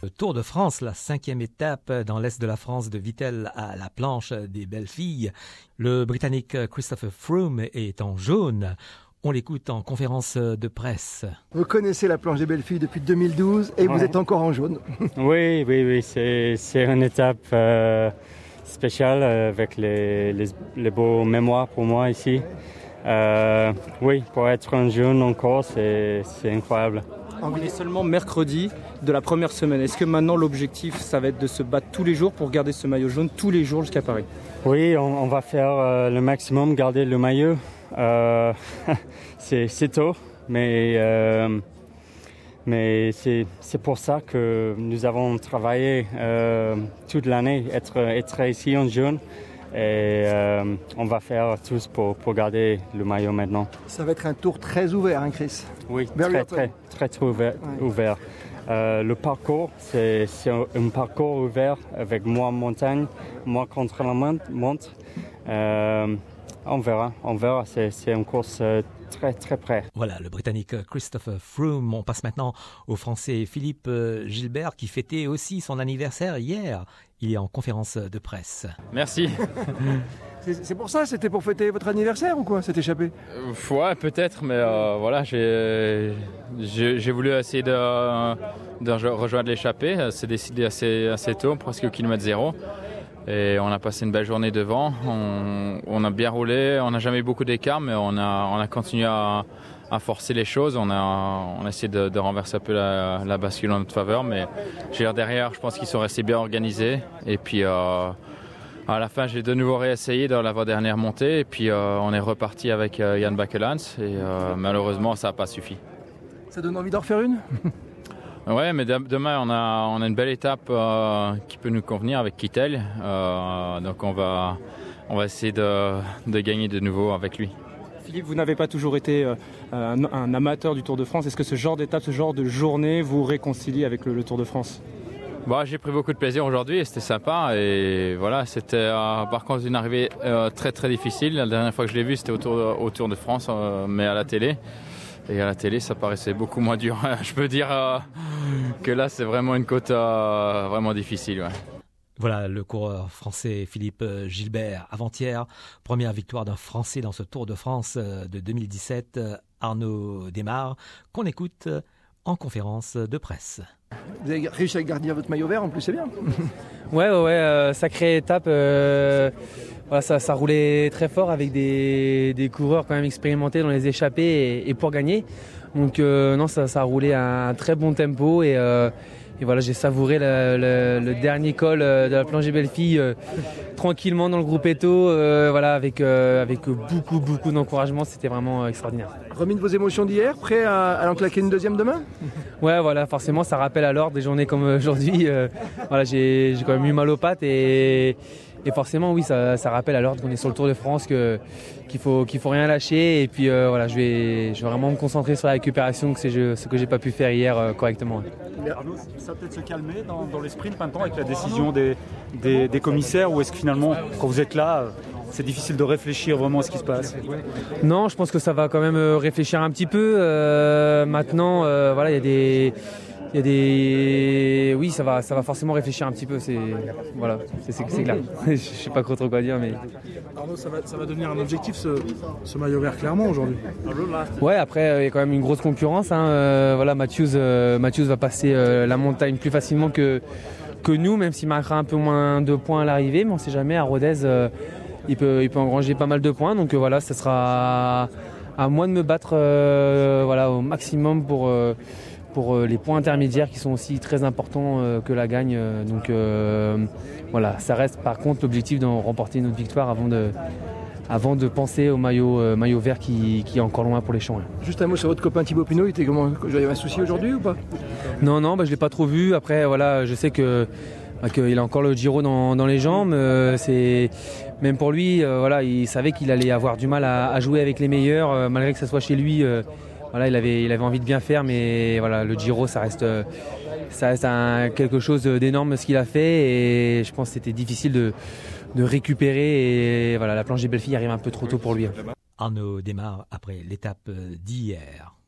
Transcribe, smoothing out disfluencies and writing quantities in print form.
Le Tour de France, la 5e étape dans l'est de la France de Vittel à la planche des belles filles. Le Britannique Christopher Froome est en jaune. On l'écoute en conférence de presse. Vous connaissez la planche des belles filles depuis 2012 et vous êtes encore en jaune. Oui, c'est une étape spéciale avec les beaux mémoires pour moi ici. Oui, pour être en jaune encore, c'est incroyable. On est seulement mercredi de la première semaine. Est-ce que maintenant l'objectif, ça va être de se battre tous les jours pour garder ce maillot jaune tous les jours jusqu'à Paris? Oui, on va faire le maximum, garder le maillot. C'est tôt, mais c'est pour ça que nous avons travaillé toute l'année, être ici en jaune. Et on va faire tous pour garder le maillot maintenant. Ça va être un tour très ouvert, hein, Chris? Oui, très ouvert. Ouais. Ouvert. Le parcours, c'est un parcours ouvert avec moi en montagne, moi contre la montre. On verra. C'est une course très près. Voilà, le Britannique Christopher Froome. On passe maintenant au Français Philippe Gilbert qui fêtait aussi son anniversaire hier. Il est en conférence de presse. Merci. C'est pour ça, c'était pour fêter votre anniversaire ou quoi, cette échappée? Ouais, peut-être, mais voilà, j'ai voulu essayer de rejoindre l'échappée. C'est décidé assez tôt, presque au kilomètre zéro. Et on a passé une belle journée devant. On a bien roulé, on n'a jamais eu beaucoup d'écart, mais on a continué à forcer les choses. On a essayé de renverser un peu la bascule en notre faveur, mais derrière, je pense qu'ils sont restés bien organisés. Et puis à la fin, j'ai de nouveau réessayé dans l'avant-dernière montée. Et puis on est reparti avec Jan Bakelans. Et malheureusement, ça n'a pas suffi. Ça donne envie d'en refaire une? Ouais, mais demain, on a une belle étape qui peut nous convenir avec Kittel. Donc on va essayer de gagner de nouveau avec lui. Philippe, vous n'avez pas toujours été un amateur du Tour de France. Est-ce que ce genre d'étape, ce genre de journée vous réconcilie avec le Tour de France? J'ai pris beaucoup de plaisir aujourd'hui et c'était sympa. Et voilà, c'était par contre une arrivée très difficile. La dernière fois que je l'ai vu, c'était au Tour de France, mais à la télé. Et à la télé, ça paraissait beaucoup moins dur. Je peux dire que là, c'est vraiment une côte vraiment difficile. Ouais. Voilà le coureur français Philippe Gilbert. Avant-hier, première victoire d'un Français dans ce Tour de France de 2017, Arnaud Desmar, qu'on écoute en conférence de presse. Vous avez réussi à garder votre maillot vert, en plus, c'est bien. Ouais, sacrée étape. Voilà, ça roulait très fort avec des coureurs quand même expérimentés dans les échappées et pour gagner. Donc non, ça a roulé à un très bon tempo et voilà, j'ai savouré le dernier col de la planche des belles filles tranquillement dans le groupe Eto, voilà, avec beaucoup d'encouragement. C'était vraiment extraordinaire. Remis de vos émotions d'hier, prêt à en claquer une deuxième demain? Ouais, voilà, forcément, ça rappelle à l'ordre des journées comme aujourd'hui. Voilà, j'ai quand même eu mal aux pattes et forcément, oui, ça rappelle à l'ordre qu'on est sur le Tour de France, qu'il faut rien lâcher. Et puis voilà, je vais vraiment me concentrer sur la récupération, que c'est ce que j'ai pas pu faire hier correctement. Arnaud, ça va peut-être se calmer dans les sprints maintenant avec la décision des commissaires, ou est-ce que finalement, quand vous êtes là, c'est difficile de réfléchir vraiment à ce qui se passe? Non, je pense que ça va quand même réfléchir un petit peu. Maintenant, voilà, il y a des... Oui, ça va forcément réfléchir un petit peu, c'est clair. Je sais pas trop quoi dire, mais... Arnaud, ça va devenir un objectif, ce maillot vert, clairement, aujourd'hui. Ouais, après, il y a quand même une grosse concurrence. Voilà, Matthews va passer la montagne plus facilement que nous, même s'il marquera un peu moins de points à l'arrivée, mais on sait jamais, à Rodez, il peut engranger pas mal de points. Donc voilà, ça sera à moi de me battre voilà, au maximum pour les points intermédiaires qui sont aussi très importants que la gagne. Donc voilà, ça reste par contre l'objectif de remporter une autre victoire avant de penser au maillot vert qui est encore loin pour les champs. Juste un mot sur votre copain Thibaut Pinot, il était comment? Il y avait un souci aujourd'hui ou pas? Non, je ne l'ai pas trop vu. Après, voilà, je sais qu'il a encore le Giro dans les jambes. Même pour lui, voilà, il savait qu'il allait avoir du mal à jouer avec les meilleurs, malgré que ça soit chez lui. Voilà, il avait envie de bien faire, mais voilà, le Giro, ça reste quelque chose d'énorme ce qu'il a fait, et je pense que c'était difficile de récupérer, et voilà, la planche des belles filles arrive un peu trop tôt pour lui. Arnaud Desmar après l'étape d'hier.